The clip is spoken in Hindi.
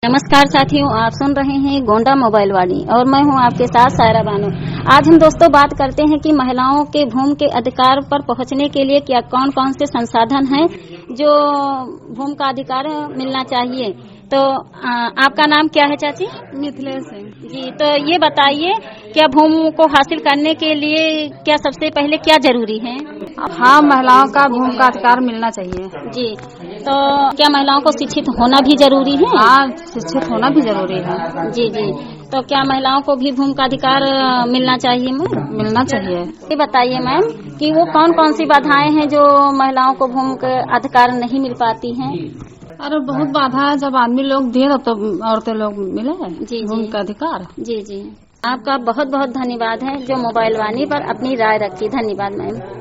नमस्कार साथियों, आप सुन रहे हैं गोंडा मोबाइल वाणी और मैं हूं आपके साथ सायरा बानो। आज हम दोस्तों बात करते हैं कि महिलाओं के भूमि के अधिकार पर पहुंचने के लिए क्या कौन कौन से संसाधन हैं जो भूमि का अधिकार मिलना चाहिए। तो आपका नाम क्या है चाची? मिथिलेश है जी। तो ये बताइए, क्या भूमि को हासिल करने के लिए क्या सबसे पहले क्या जरूरी है? हाँ, महिलाओं का भूमि का अधिकार मिलना चाहिए। जी। तो क्या महिलाओं को शिक्षित होना भी जरूरी है? हाँ, शिक्षित होना भी जरूरी है। जी जी। तो क्या महिलाओं को भी भूमि का अधिकार मिलना चाहिए मैम? मिलना चाहिए। ये बताइए मैम कि वो कौन कौन सी बाधाएं हैं जो महिलाओं को भूमि का अधिकार नहीं मिल पाती हैं? अरे बहुत बाधा है, जब आदमी लोग दिए तो औरतें लोग मिले जी भूमि का अधिकार। जी जी। आपका बहुत बहुत धन्यवाद है जो मोबाइल वाणी पर अपनी राय रखी। धन्यवाद मैम।